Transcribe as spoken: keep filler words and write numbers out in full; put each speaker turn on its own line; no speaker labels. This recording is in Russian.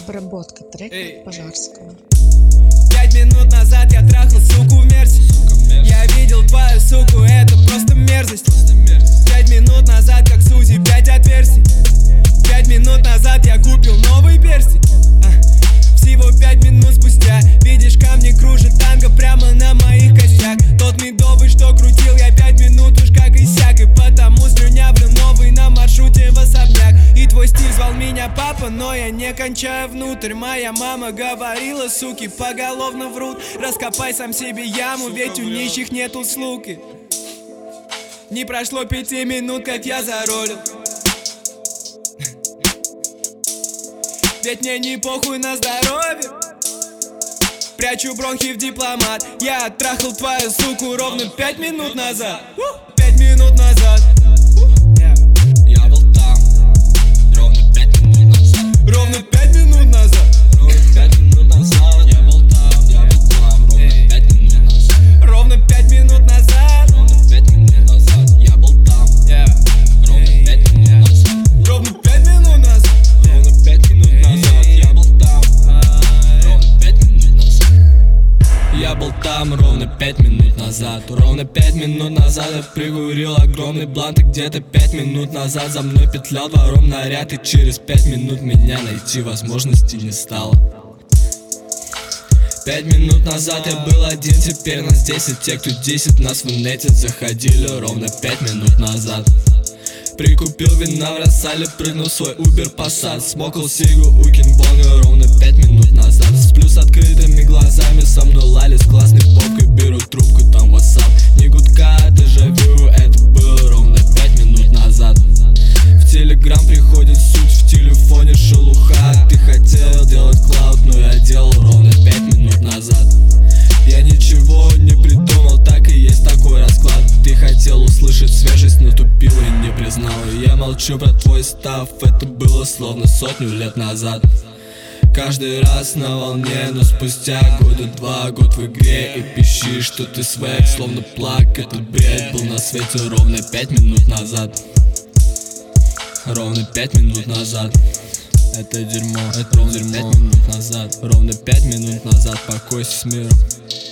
Обработка трека Пожарского.
Пять минут назад я трахал суку в мерсе. Я видел твою суку, это просто мерзость. Пять минут назад, как Сузи, пять отверстий. Пять минут назад я купил новый перстень. а, Всего пять минут спустя видишь, камни кружат танго прямо на моих костях. Тот медовый, что крутил я пять минут уж как иссяк. И потому слюнявлю новый на маршруте в особняк. И твой стиль звал меня папа, но я не кончаю внутрь. Моя мама говорила, суки поголовно врут. Раскопай сам себе яму, ведь у нищих нету слуги. Не прошло пяти минут, как я заролил. Ведь мне не похуй на здоровье. Прячу бронхи в дипломат. Я оттрахал твою суку ровно пять минут назад. Пять минут назад.
Я был там ровно пять минут назад.
Ровно пять минут назад.
Ровно пять минут назад. Я был там, я был там ровно пять минут назад.
Ровно пять минут назад.
Ровно пять минут назад. Я был там. Ровно пять минут назад.
Ровно пять минут назад.
Ровно пять минут назад. Я был там. Ровно пять минут назад. Я был там ровно пять минут назад. Ровно пять минут назад я прикурил огромный блант. И где-то пять минут назад за мной петлял двором наряд. И через пять минут меня найти возможности не стало. Пять минут назад я был один, теперь нас десять. Те, кто десять нас в инете заходили ровно пять минут назад. Прикупил вина в рассале, прыгнул в свой Uber Passat. Смокал сигу у Кингбонга ровно пять минут назад. Сплю с открытыми глазами, со мной лали с классной попкой. Беру трубку, там WhatsApp, не гудка, дежавю. Это было ровно пять минут назад. В Telegram приходит суть, в телефоне шелуха. Ты хотел делать клауд, но я делал ровно пять минут назад. Я ничего не придумал, так и есть такой расклад. Ты хотел услышать свежесть, но тупил и не признал. Я молчу про твой став, это было словно сотню лет назад. Каждый раз на волне, но спустя года два, год в игре. И пищишь, что ты свек, словно плак. Этот бред был на свете ровно пять минут назад. Ровно пять минут назад. Это дерьмо, это ровно пять минут назад. Ровно пять минут назад, покойся с миром.